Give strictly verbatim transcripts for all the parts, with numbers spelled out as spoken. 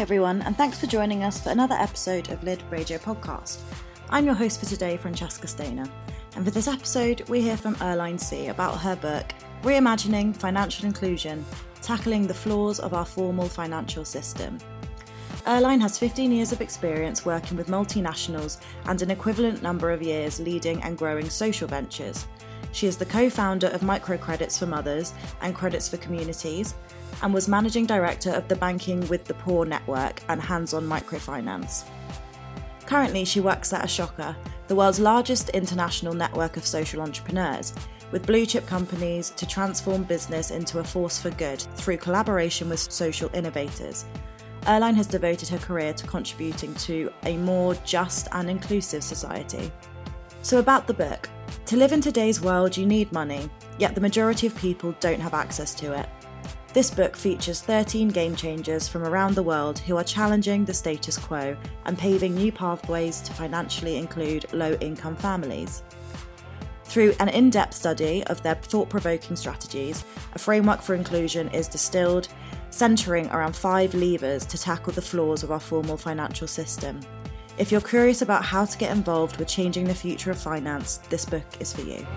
everyone, and thanks for joining us for another episode of Lid Radio Podcast. I'm your host for today, Francesca Stainer, and for this episode, we hear from Earline C about her book, Reimagining Financial Inclusion, Tackling the Flaws of Our Formal Financial System. Earline has fifteen years of experience working with multinationals and an equivalent number of years leading and growing social ventures. She is the co-founder of Microcredits for Mothers and Credits for Communities, and was managing director of the Banking with the Poor network and Hands-on Microfinance. Currently, she works at Ashoka, the world's largest international network of social entrepreneurs, with blue-chip companies to transform business into a force for good through collaboration with social innovators. Earline has devoted her career to contributing to a more just and inclusive society. So about the book. To live in today's world, you need money, yet the majority of people don't have access to it. This book features thirteen game changers from around the world who are challenging the status quo and paving new pathways to financially include low-income families. Through an in-depth study of their thought-provoking strategies, a framework for inclusion is distilled, centering around five levers to tackle the flaws of our formal financial system. If you're curious about how to get involved with changing the future of finance, this book is for you.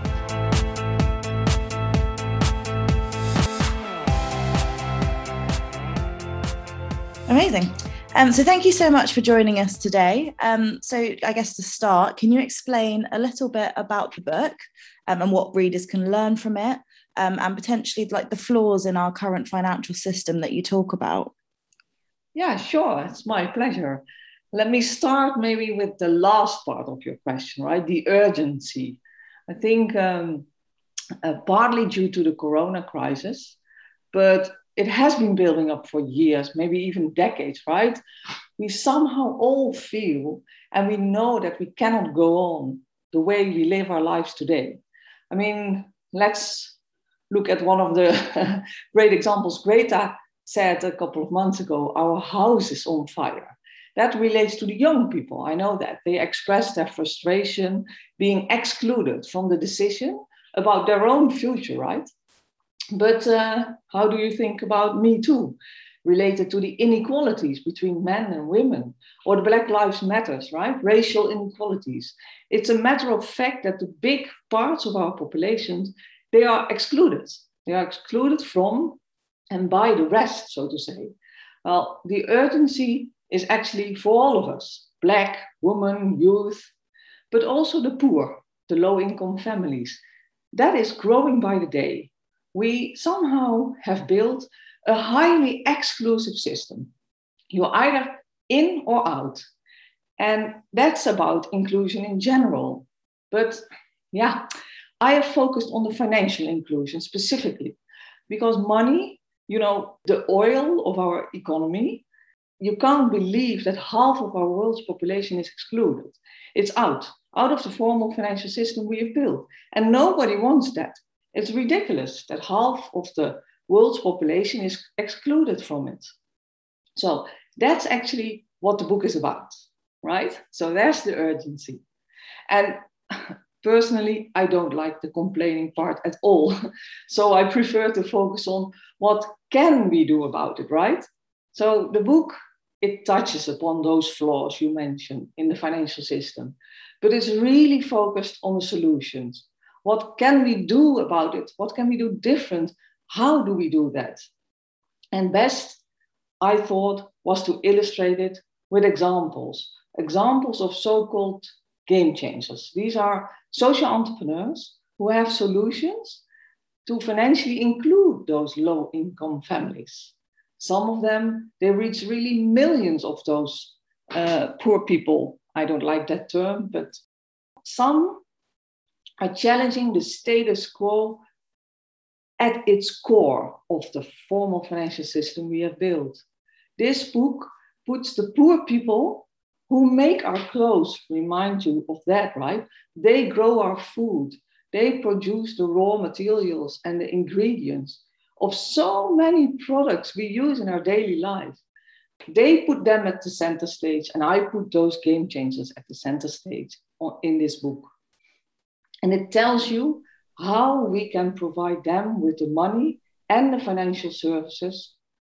Amazing. Um, so thank you so much for joining us today. Um, so I guess to start, can you explain a little bit about the book um, and what readers can learn from it, um, and potentially like the flaws in our current financial system that you talk about? Yeah, sure. It's my pleasure. Let me start maybe with the last part of your question, right? The urgency. I think um, uh, partly due to the corona crisis, but it has been building up for years, maybe even decades, right? We somehow all feel and we know that we cannot go on the way we live our lives today. I mean, let's look at one of the great examples. Greta said a couple of months ago, our house is on fire. That relates to the young people. I know that. They express their frustration being excluded from the decision about their own future, right? But uh, how do you think about Me Too, related to the inequalities between men and women, or the Black Lives Matters, right? Racial inequalities. It's a matter of fact that the big parts of our population, they are excluded. They are excluded from and by the rest, so to say. Well, the urgency is actually for all of us, Black, women, youth, but also the poor, the low-income families. That is growing by the day. We somehow have built a highly exclusive system. You're either in or out. And that's about inclusion in general. But yeah, I have focused on the financial inclusion specifically because money, you know, the oil of our economy, you can't believe that half of our world's population is excluded. It's out, out of the formal financial system we have built. And nobody wants that. It's ridiculous that half of the world's population is excluded from it. So that's actually what the book is about, right? So there's the urgency. And personally, I don't like the complaining part at all. So I prefer to focus on what can we do about it, right? So the book, it touches upon those flaws you mentioned in the financial system, but it's really focused on the solutions. What can we do about it? What can we do different? How do we do that? And best, I thought, was to illustrate it with examples. Examples of so-called game changers. These are social entrepreneurs who have solutions to financially include those low-income families. Some of them, they reach really millions of those uh, poor people. I don't like that term, but some are challenging the status quo at its core of the formal financial system we have built. This book puts the poor people who make our clothes, remind you of that, right? They grow our food. They produce the raw materials and the ingredients of so many products we use in our daily life. They put them at the center stage, and I put those game changers at the center stage in this book. And it tells you how we can provide them with the money and the financial services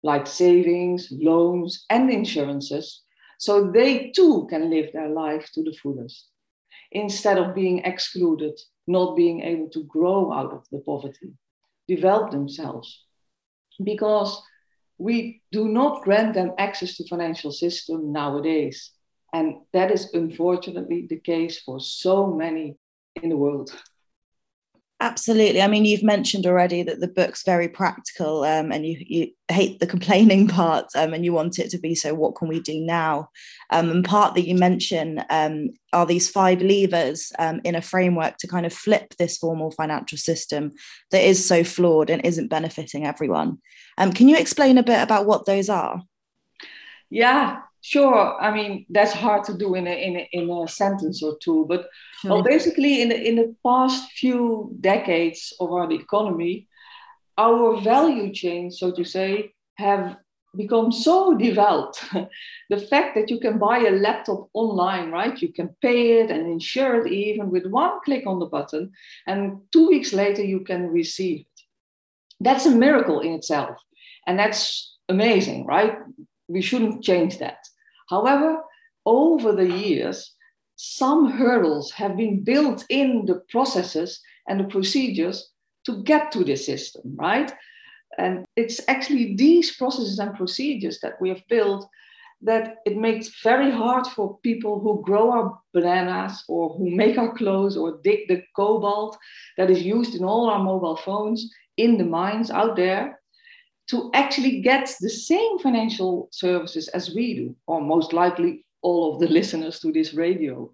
like savings, loans, and insurances, so they too can live their life to the fullest, instead of being excluded, not being able to grow out of the poverty, develop themselves. Because we do not grant them access to financial system nowadays. And that is unfortunately the case for so many in the world. Absolutely. I mean, you've mentioned already that the book's very practical, um, and you, you hate the complaining part, um, and you want it to be, so what can we do now? Um, and part that you mention um, are these five levers um, in a framework to kind of flip this formal financial system that is so flawed and isn't benefiting everyone. Um, can you explain a bit about what those are? Yeah, sure. I mean, that's hard to do in a, in a, in a sentence or two. But Sure. well, basically, in the, in the past few decades of our economy, our value chains, so to say, have become so developed. The fact that you can buy a laptop online, right? You can pay it and insure it even with one click on the button. And two weeks later, you can receive it. That's a miracle in itself. And that's amazing, right? We shouldn't change that. However, over the years, some hurdles have been built in the processes and the procedures to get to this system, right? And it's actually these processes and procedures that we have built that it makes very hard for people who grow our bananas or who make our clothes or dig the cobalt that is used in all our mobile phones in the mines out there to actually get the same financial services as we do, or most likely all of the listeners to this radio.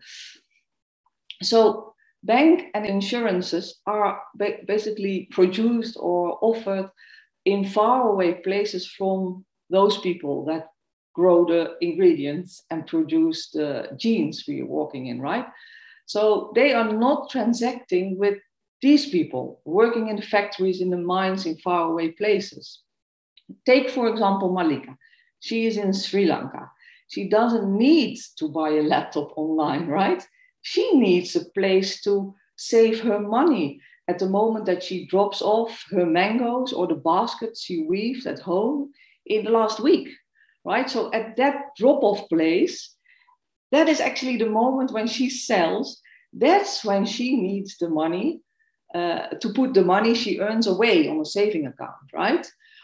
So bank and insurances are ba- basically produced or offered in faraway places from those people that grow the ingredients and produce the genes we are walking in, right? So they are not transacting with these people working in the factories, in the mines, in faraway places. Take, for example, Malika. She is in Sri Lanka. She doesn't need to buy a laptop online, right? She needs a place to save her money at the moment that she drops off her mangoes or the baskets she weaves at home in the last week, right? So at that drop-off place, that is actually the moment when she sells. That's when she needs the money uh, to put the money she earns away on a saving account, right?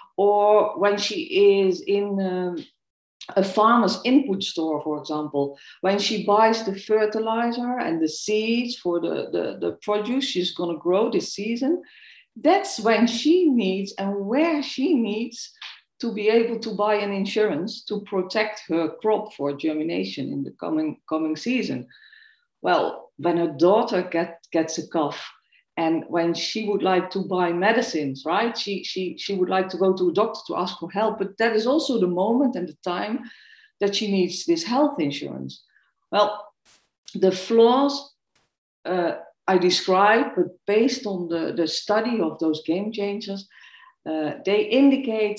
Or when she is in um, a farmer's input store, for example, when she buys the fertilizer and the seeds for the, the, the produce she's going to grow this season, that's when she needs and where she needs to be able to buy an insurance to protect her crop for germination in the coming, coming season. Well, when her daughter get, gets a cough, and when she would like to buy medicines, right? She, she, she would like to go to a doctor to ask for help, but that is also the moment and the time that she needs this health insurance. Well, the flaws uh, I described, but based on the, the study of those game changers, uh, they indicate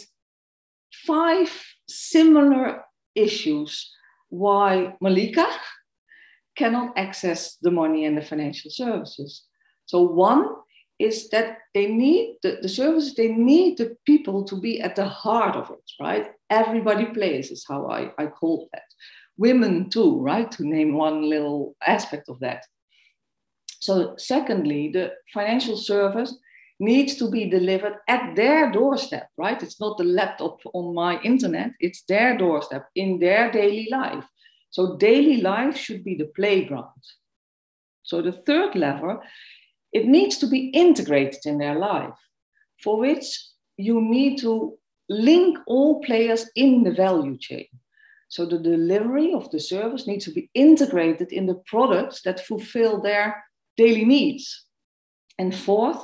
five similar issues why Malika cannot access the money and the financial services. So one is that they need the, the services, they need the people to be at the heart of it, right? Everybody plays is how I, I call that. Women too, right? To name one little aspect of that. So secondly, the financial service needs to be delivered at their doorstep, right? It's not the laptop on my internet, it's their doorstep in their daily life. So daily life should be the playground. So the third lever, it needs to be integrated in their life, for which you need to link all players in the value chain. So the delivery of the service needs to be integrated in the products that fulfill their daily needs. And fourth,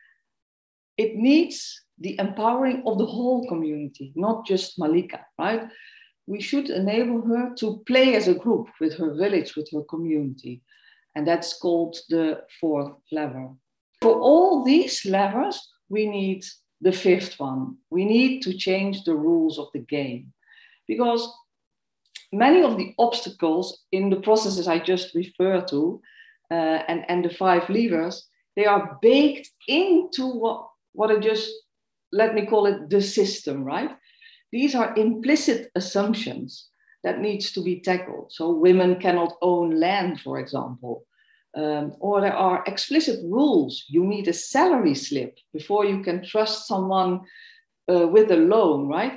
it needs the empowering of the whole community, not just Malika, right? We should enable her to play as a group with her village, with her community. And that's called the fourth lever. For all these levers, we need the fifth one. We need to change the rules of the game. Because many of the obstacles in the processes I just referred to, uh, and, and the five levers, they are baked into what, what I just, let me call it the system, right? these are implicit assumptions that needs to be tackled. So women cannot own land, for example. Um, or there are explicit rules. You need a salary slip before you can trust someone uh, with a loan, right?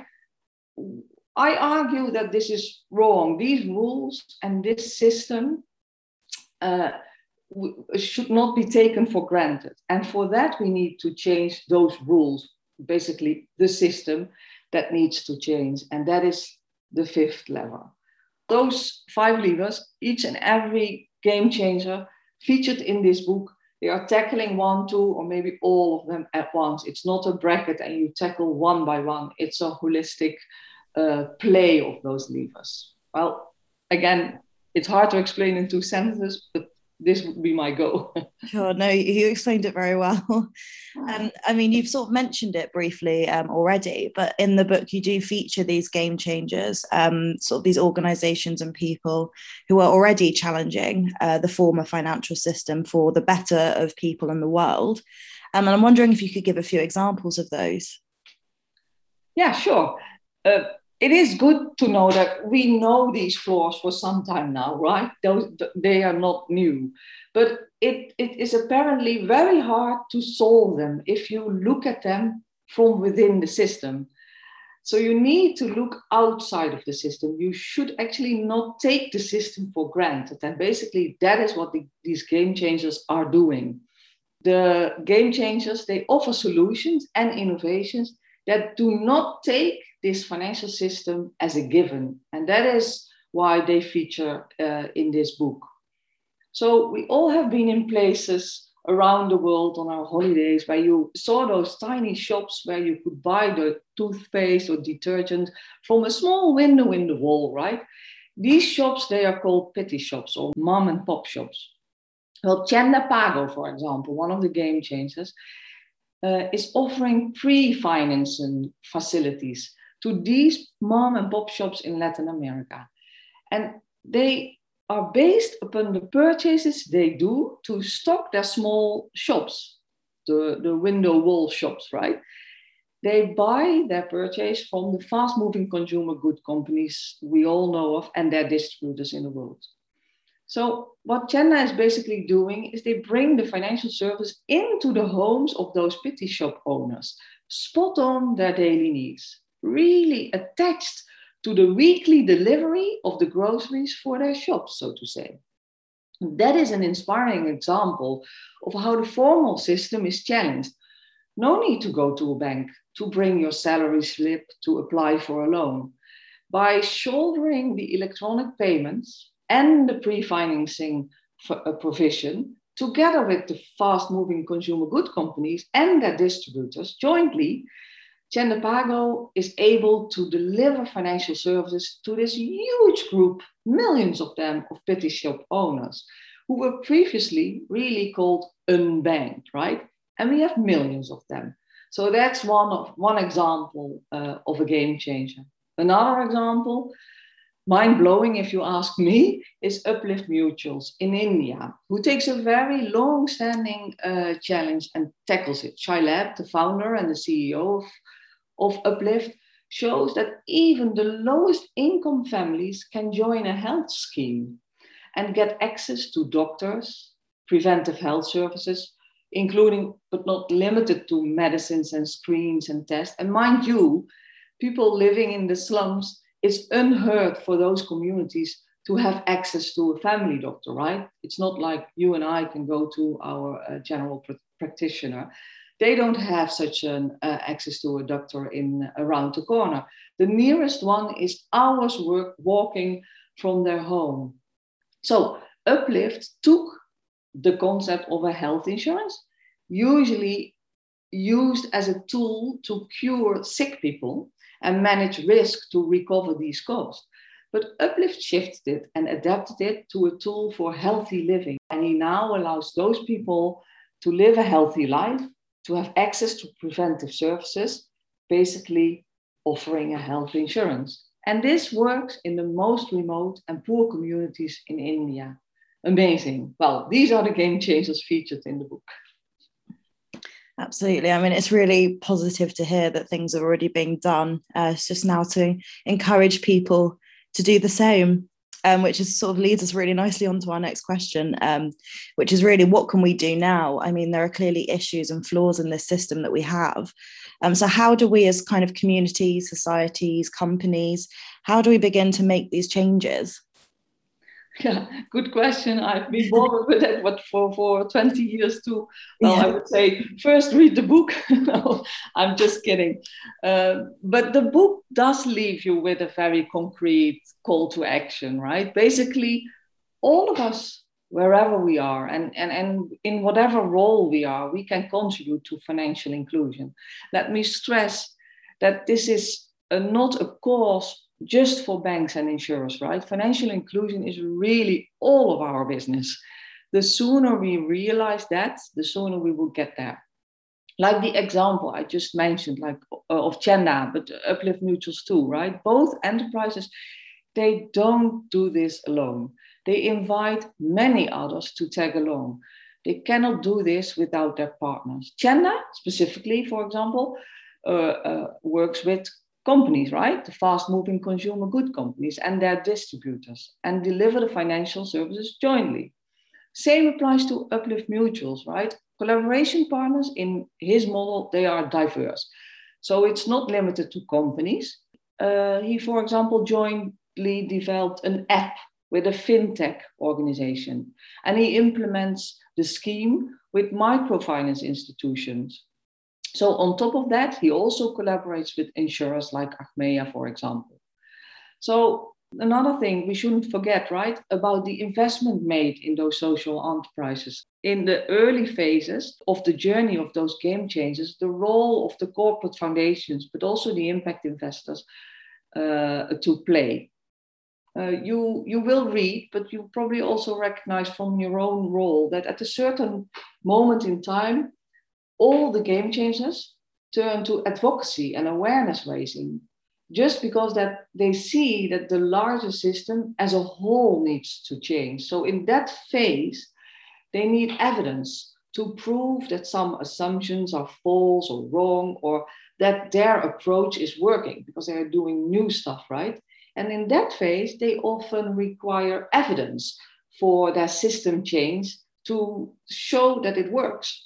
I argue that this is wrong. These rules and this system uh, w- should not be taken for granted. And for that, we need to change those rules, basically the system that needs to change. And that is the fifth lever. Those five levers, each and every game changer featured in this book, they are tackling one, two, or maybe all of them at once. It's not a bracket and you tackle one by one. It's a holistic uh, play of those levers. Well, again, it's hard to explain in two sentences, but this would be my go. Sure, no, you explained it very well. Um, I mean, you've sort of mentioned it briefly um, already, but in the book you do feature these game changers, um, sort of these organisations and people who are already challenging uh, the former financial system for the better of people in the world. Um, and I'm wondering if you could give a few examples of those. Yeah, sure. Uh, it is good to know that we know these flaws for some time now, right? Those, they are not new. But it, it is apparently very hard to solve them if you look at them from within the system. So you need to look outside of the system. You should actually not take the system for granted. And basically, that is what the, these game changers are doing. The game changers, they offer solutions and innovations that do not take this financial system as a given. And that is why they feature uh, in this book. So we all have been in places around the world on our holidays where you saw those tiny shops where you could buy the toothpaste or detergent from a small window in the wall, right? These shops, they are called pity shops or mom and pop shops. Well, Chanda Pago, for example, one of the game changers, uh, is offering pre-financing facilities to these mom and pop shops in Latin America. And they are based upon the purchases they do to stock their small shops, the, the window wall shops, right? They buy their purchase from the fast-moving consumer good companies we all know of and their distributors in the world. So what Chanda is basically doing is they bring the financial service into the homes of those pity shop owners, spot on their daily needs, really attached to the weekly delivery of the groceries for their shops, so to say. That is an inspiring example of how the formal system is challenged. No need to go to a bank to bring your salary slip to apply for a loan. By shouldering the electronic payments and the pre-financing provision, together with the fast-moving consumer good companies and their distributors jointly, Chanda Pago is able to deliver financial services to this huge group, millions of them, of pity shop owners who were previously really called unbanked, right? And we have millions of them. So that's one of one example uh, of a game changer. Another example, mind-blowing if you ask me, is Uplift Mutuals in India, who takes a very long-standing uh, challenge and tackles it. Shailab, the founder and the C E O of, of Uplift, shows that even the lowest income families can join a health scheme and get access to doctors, preventive health services, including but not limited to medicines and screens and tests. And mind you, people living in the slums, it's unheard for those communities to have access to a family doctor, right? It's not like you and I can go to our uh, general pr- practitioner. They don't have such an uh, access to a doctor in around the corner. The nearest one is hours work walking from their home. So Uplift took the concept of a health insurance, usually used as a tool to cure sick people and manage risk to recover these costs. But Uplift shifted it and adapted it to a tool for healthy living. And he now allows those people to live a healthy life, to have access to preventive services, basically offering a health insurance. And this works in the most remote and poor communities in India. Amazing. Well, these are the game changers featured in the book. Absolutely. I mean, it's really positive to hear that things are already being done. Uh, it's just now to encourage people to do the same, um, which is sort of leads us really nicely onto our next question, um, which is really what can we do now? I mean, there are clearly issues and flaws in this system that we have. Um, so how do we as kind of communities, societies, companies, how do we begin to make these changes? Yeah, good question. I've been bothered with that what for, for twenty years too. Well, Yeah. I would say first read the book. No, I'm just kidding. Uh, but the book does leave you with a very concrete call to action, right? Basically, all of us, wherever we are and, and, and in whatever role we are, we can contribute to financial inclusion. Let me stress that this is a, not a cause just for banks and insurers, right? Financial inclusion is really all of our business. The sooner we realize that, the sooner we will get there. Like the example I just mentioned, like uh, of Chenda, but Uplift Mutuals too, right? Both enterprises, they don't do this alone. They invite many others to tag along. They cannot do this without their partners. Chenda, specifically, for example, uh, uh, works with companies, right? The fast-moving consumer good companies and their distributors, and deliver the financial services jointly. Same applies to Uplift Mutuals, right? Collaboration partners in his model, they are diverse. So it's not limited to companies. Uh, he, for example, jointly developed an app with a fintech organization, and he implements the scheme with microfinance institutions. So on top of that, he also collaborates with insurers like Achmea, for example. So another thing we shouldn't forget, right, about the investment made in those social enterprises. In the early phases of the journey of those game changers, the role of the corporate foundations, but also the impact investors uh, to play. Uh, you, you will read, but you probably also recognize from your own role that at a certain moment in time, all the game changers turn to advocacy and awareness raising, just because that they see that the larger system as a whole needs to change. So in that phase, they need evidence to prove that some assumptions are false or wrong, or that their approach is working because they are doing new stuff, right? And in that phase, they often require evidence for their system change to show that it works.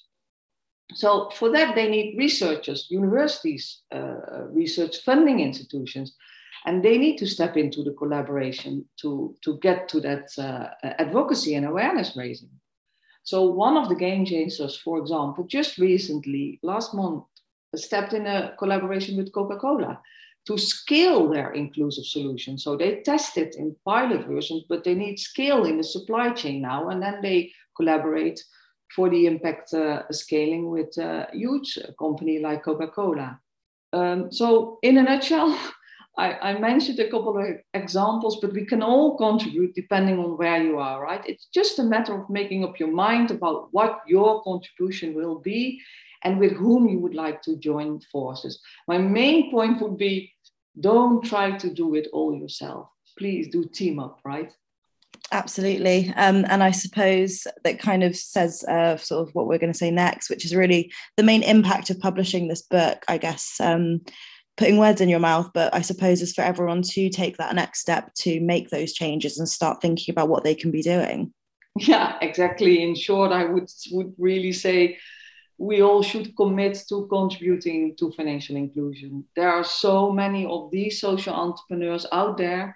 So for that, they need researchers, universities, uh, research funding institutions, and they need to step into the collaboration to, to get to that uh, advocacy and awareness raising. So one of the game changers, for example, just recently, last month, stepped in a collaboration with Coca-Cola to scale their inclusive solution. So they test it in pilot versions, but they need scale in the supply chain now, and then they collaborate for the impact uh, scaling with a huge company like Coca-Cola. Um, so in a nutshell, I, I mentioned a couple of examples, but we can all contribute depending on where you are, right? It's just a matter of making up your mind about what your contribution will be and with whom you would like to join forces. My main point would be, don't try to do it all yourself. Please do team up, right? Absolutely. Um, and I suppose that kind of says uh, sort of what we're going to say next, which is really the main impact of publishing this book, I guess, um, putting words in your mouth, but I suppose is for everyone to take that next step to make those changes and start thinking about what they can be doing. Yeah, exactly. In short, I would, would really say we all should commit to contributing to financial inclusion. There are so many of these social entrepreneurs out there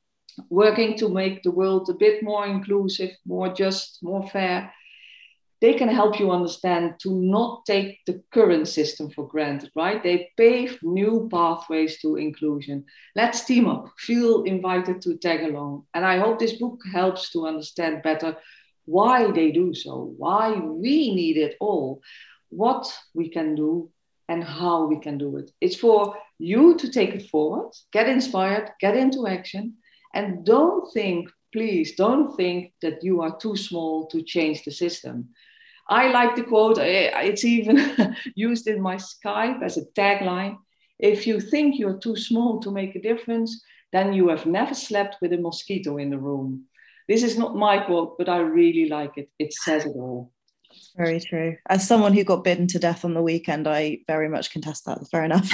working to make the world a bit more inclusive, more just, more fair. They can help you understand to not take the current system for granted, right? They pave new pathways to inclusion. Let's team up, feel invited to tag along. And I hope this book helps to understand better why they do so, why we need it all, what we can do, and how we can do it. It's for you to take it forward, get inspired, get into action. And don't think, please, don't think that you are too small to change the system. I like the quote, it's even used in my Skype as a tagline. If you think you're too small to make a difference, then you have never slept with a mosquito in the room. This is not my quote, but I really like it. It says it all. Very true. As someone who got bitten to death on the weekend, I very much contest that. Fair enough.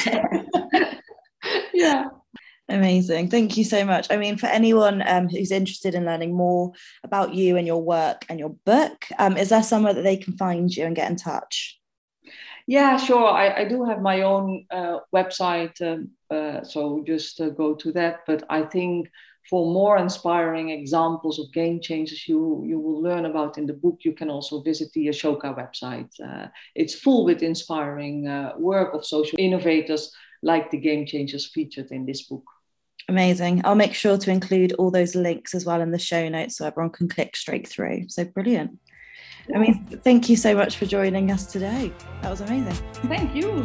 Yeah. Amazing. Thank you so much. I mean, for anyone um, who's interested in learning more about you and your work and your book, um, is there somewhere that they can find you and get in touch? Yeah, sure. I, I do have my own uh, website, um, uh, so just uh, go to that. But I think for more inspiring examples of game changers you, you will learn about in the book, you can also visit the Ashoka website. Uh, it's full with inspiring uh, work of social innovators like the game changers featured in this book. Amazing. I'll make sure to include all those links as well in the show notes so everyone can click straight through. So brilliant. Yeah. I mean, thank you so much for joining us today. That was amazing. Thank you.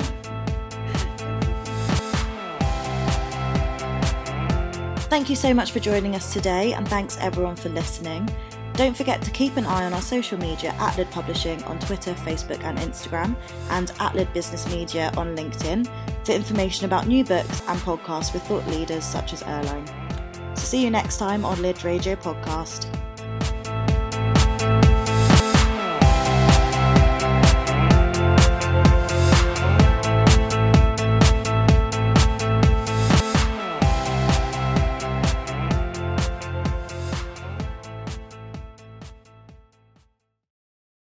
Thank you so much for joining us today, and thanks everyone for listening. Don't forget to keep an eye on our social media at Lid Publishing on Twitter, Facebook and Instagram, and at Lid Business Media on LinkedIn for information about new books and podcasts with thought leaders such as Erline. So see you next time on Lid Radio Podcast.